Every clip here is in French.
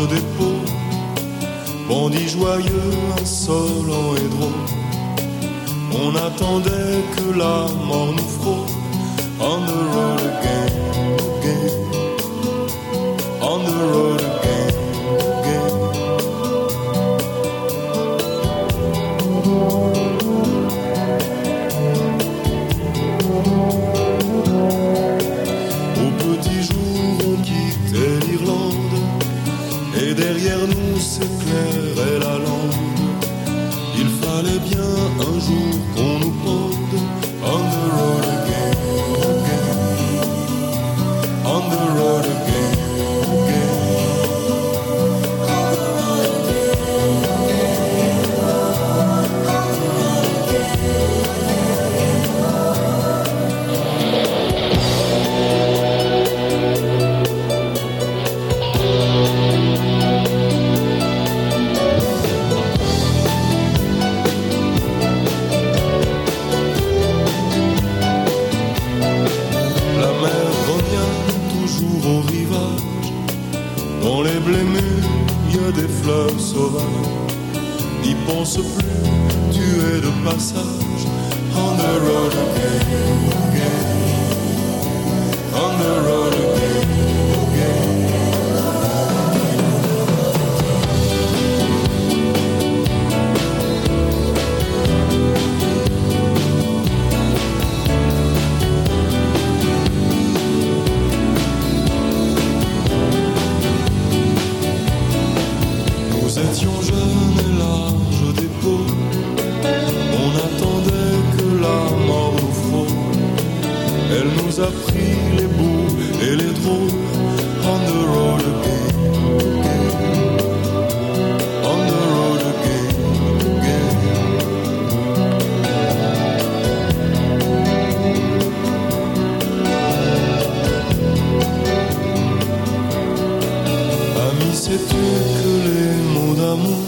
large dépôt, bandit joyeux, insolent et drôle. On attendait que la mort nous frôle. On the road again, again. On the road again, again. Au petit jour on quittait l'Irlande, et derrière nous s'éclairait la lande. Il fallait bien un jour qu'on nous pende. On the road again, again. On the road again, again. Dans les blés mûrs, il y a des fleurs sauvages. N'y pense plus, tu es de passage. On the road again, again. On the road again, again. Nous étions jeunes et larges d'épaules. On attendait que la mort nous frôle. Elle nous a pris les beaux et les drôles. On the road again, again. On the road again, again. Ami, sais-tu que les mots d'amour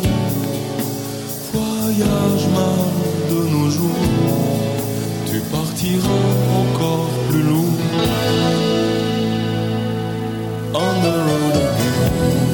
voyagent mal de nos jours? Tu partiras encore plus lourd. On the road again.